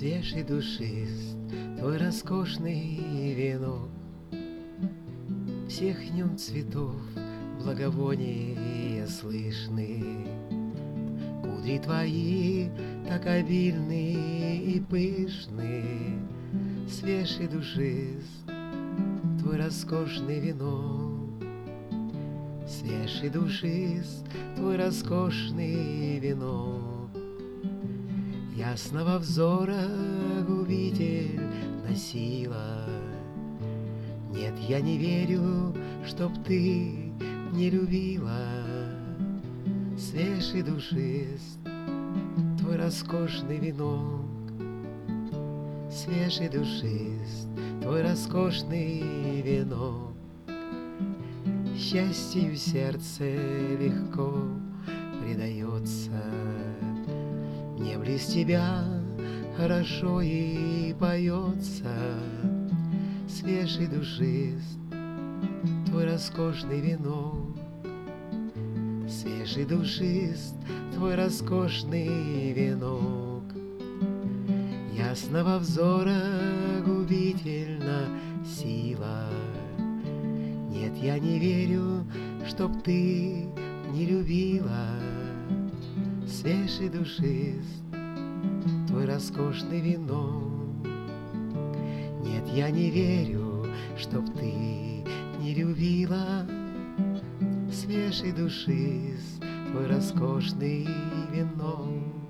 Свежий душист твой роскошный венок, всех в нем цветов благовония слышны. Кудри твои так обильны и пышны, свежий душист твой роскошный венок, свежий душист твой роскошный венок. Ясного взора губитель носила. Нет, я не верю, чтоб ты не любила. Свежий душист твой роскошный венок, свежий душист твой роскошный венок. Счастью сердце легко предается, мне близ тебя хорошо и поется. Свежий душист твой роскошный венок, свежий душист твой роскошный венок. Ясного взора губительна сила. Нет, я не верю, чтоб ты не любила. Свежий душист твой роскошный венок. Нет, я не верю, чтоб ты не любила. Свежий душист твой роскошный венок.